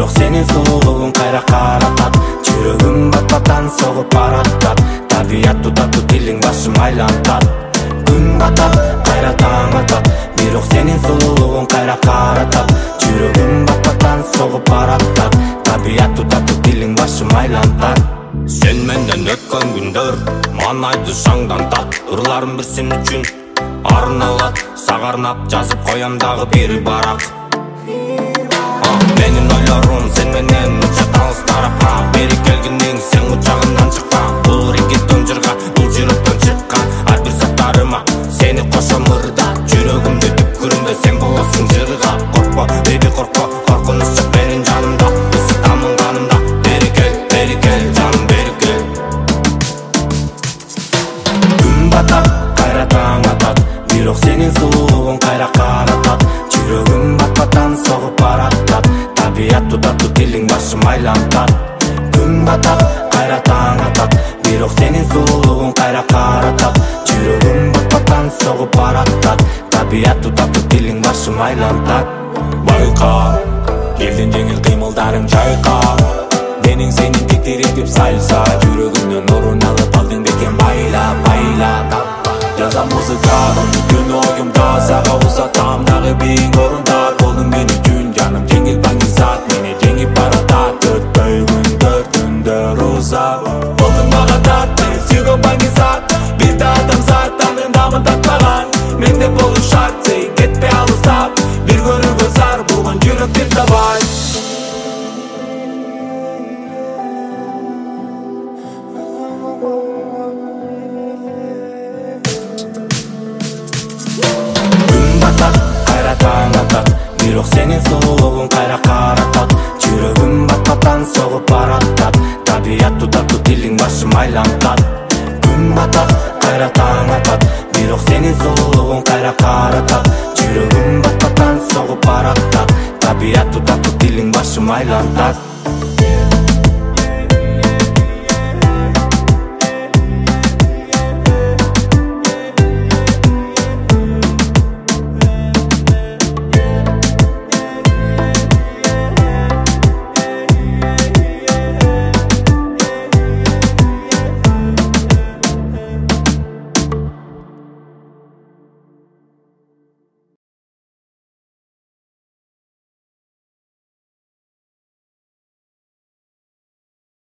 бирок сенин сулуулугуң кайра каратат. Жүрөгүм батпатан согуп баратат. Табият тутату тилиң башым айлантат. Күн батат, кайра таң атат. Бирок сенин сулуулугуң кайра каратат. Жүрөгүм батпатан согуп баратат. Табият тутату тилиң башым айлантат. Сен менден өткөн күндөр маанайды шаңдантат. Ырларым бир сен үчүн арналат. Сага арнап жазып коям дагы бир барак. Менин ойлорум сен менен учат алыс тарапка. Бери келгиндиң сен кучагымдан чыкка. Бул рекеттен жырга, бул жүрөктөн чыккан ар бир саттарыма сени кошом ырда. Жүрөгүмдө түпкүрүндө сен болосуң жырга. Коркпо, беби коркпо, коркунуч жок менин жанымда. Ысытамын канымда. Бери кел, жаным бери кел. Күн батат, кайра таң атат. Бирок сенин сулуулугуң кайра каратат. Жүрөгүм батпатан согуп баратат. Табият тутату тилиң башым айлантат. Күн батат, кайра таң атат. Бирок сенин сулуулугуң кайра каратат. Жүрөгүм батпатан согуп баратат. Табият тутату тилиң башым айлантат. Байка, элдин жеңил кыймылдарың жайка. Денең сенин титиретип сальса. Жүрөгүмдөн орун алып алдың бекен байла. Жазам музыка, күн оюмда. Сага узатам дагы биң орунда. Болдуң мен үчүн жаным жеңил баңги зат. Мени жеңип баратат. Өтпөй күндөр түндөр узап. Болдуң мага татты, сүйгөн баңги зат. Бир да адам зат, анын дамын татпаган. Менде болуш шарт, сен кетпей алыстап. Бир көрүүгө зар болгон жүрөктү табай. Кайра таң атат. Бирок сенин сулуулугуң кайра каратат. Жүрөгүм батпатан согуп баратат. Табият тутату тилиң башым айлантат. Күн батат, кайра таң атат. Бирок сенин сулуулугуң кайра каратат. Жүрөгүм батпатан согуп баратат. Табият тутату тилиң башым айлантат.